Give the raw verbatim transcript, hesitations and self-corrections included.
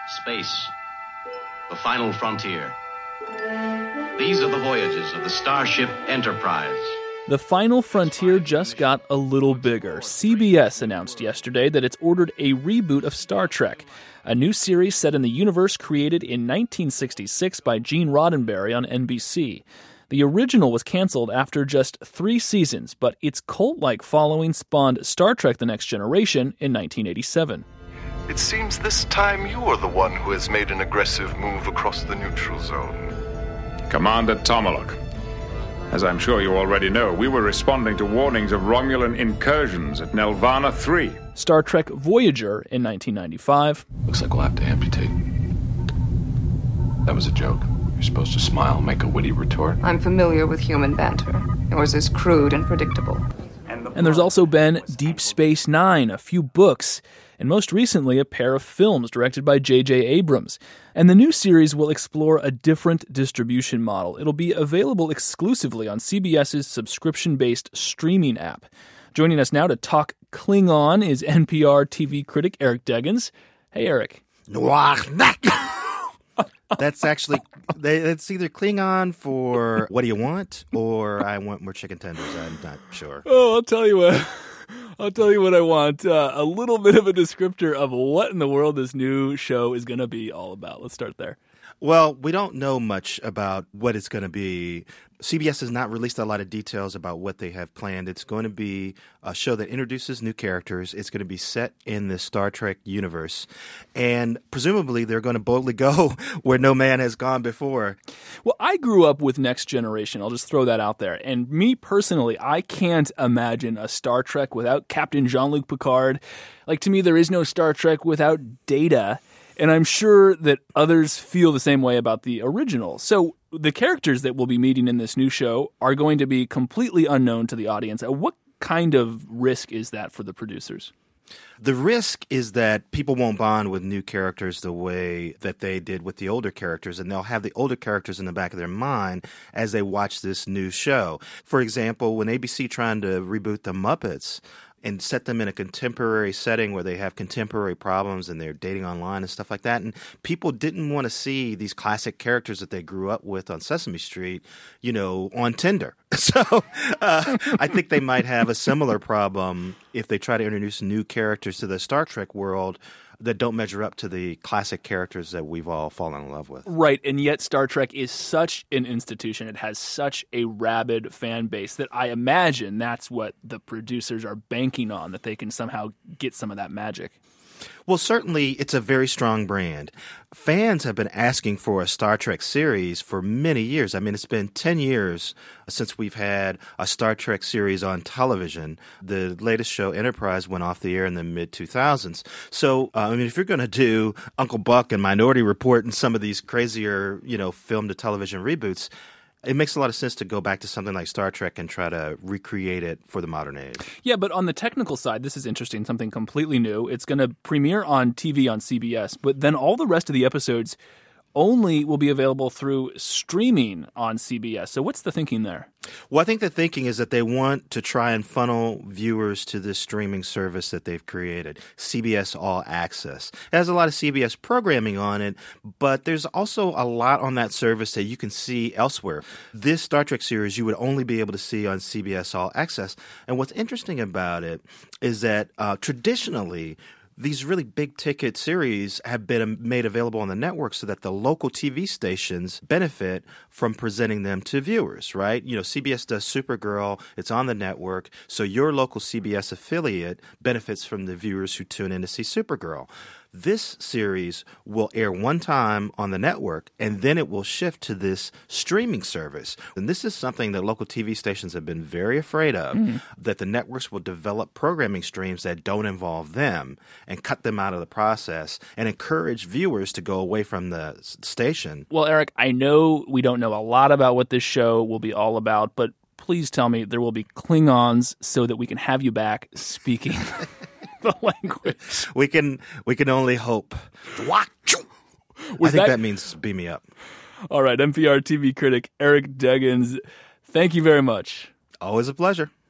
Space. The final frontier. These are the voyages of the Starship Enterprise. The final frontier just got a little bigger. C B S announced yesterday that it's ordered a reboot of Star Trek, a new series set in the universe created in nineteen sixty-six by Gene Roddenberry on N B C. The original was canceled after just three seasons, but its cult-like following spawned Star Trek The Next Generation in nineteen eighty-seven. It seems this time you are the one who has made an aggressive move across the neutral zone. Commander Tomalak. As I'm sure you already know, we were responding to warnings of Romulan incursions at Nelvana three. Star Trek Voyager in nineteen ninety-five. Looks like we'll have to amputate. That was a joke. You're supposed to smile, make a witty retort. I'm familiar with human banter. Yours is crude and predictable. And there's also been Deep Space Nine, a few books, and most recently a pair of films directed by J J Abrams. And the new series will explore a different distribution model. It'll be available exclusively on CBS's subscription-based streaming app. Joining us now to talk Klingon is N P R T V critic Eric Deggans. Hey, Eric. That's actually, they, it's either Klingon for what do you want, or I want more chicken tenders. I'm not sure. Oh, I'll tell you what. I'll tell you what I want. Uh, a little bit of a descriptor of what in the world this new show is going to be all about. Let's start there. Well, we don't know much about what it's going to be. C B S has not released a lot of details about what they have planned. It's going to be a show that introduces new characters. It's going to be set in the Star Trek universe. And presumably they're going to boldly go where no man has gone before. Well, I grew up with Next Generation. I'll just throw that out there. And me personally, I can't imagine a Star Trek without Captain Jean-Luc Picard. Like, to me, there is no Star Trek without Data. And I'm sure that others feel the same way about the original. So the characters that we'll be meeting in this new show are going to be completely unknown to the audience. What kind of risk is that for the producers? The risk is that people won't bond with new characters the way that they did with the older characters, and they'll have the older characters in the back of their mind as they watch this new show. For example, when A B C trying to reboot The Muppets and set them in a contemporary setting where they have contemporary problems and they're dating online and stuff like that. And people didn't want to see these classic characters that they grew up with on Sesame Street, you know, on Tinder. So uh, I think they might have a similar problem if they try to introduce new characters to the Star Trek world that don't measure up to the classic characters that we've all fallen in love with. Right, and yet Star Trek is such an institution. It has such a rabid fan base that I imagine that's what the producers are banking on, that they can somehow get some of that magic. Well, certainly it's a very strong brand. Fans have been asking for a Star Trek series for many years. I mean, it's been ten years since we've had a Star Trek series on television. The latest show, Enterprise, went off the air in the mid two thousands. So, uh, I mean, if you're going to do Uncle Buck and Minority Report and some of these crazier, you know, film-to-television reboots, it makes a lot of sense to go back to something like Star Trek and try to recreate it for the modern age. Yeah, but on the technical side, this is interesting, something completely new. It's going to premiere on T V on C B S, but then all the rest of the episodes only will be available through streaming on C B S. So what's the thinking there? Well, I think the thinking is that they want to try and funnel viewers to this streaming service that they've created, C B S All Access. It has a lot of C B S programming on it, but there's also a lot on that service that you can see elsewhere. This Star Trek series you would only be able to see on C B S All Access. And what's interesting about it is that uh, traditionally, these really big-ticket series have been made available on the network so that the local T V stations benefit from presenting them to viewers, right? You know, C B S does Supergirl. It's on the network. So your local C B S affiliate benefits from the viewers who tune in to see Supergirl. This series will air one time on the network, and then it will shift to this streaming service. And this is something that local T V stations have been very afraid of, mm. that the networks will develop programming streams that don't involve them and cut them out of the process and encourage viewers to go away from the station. Well, Eric, I know we don't know a lot about what this show will be all about, but please tell me there will be Klingons so that we can have you back speaking the language. We can we can only hope. I think that, that means beam me up. All right, N P R T V critic Eric Deggans, thank you very much. Always a pleasure.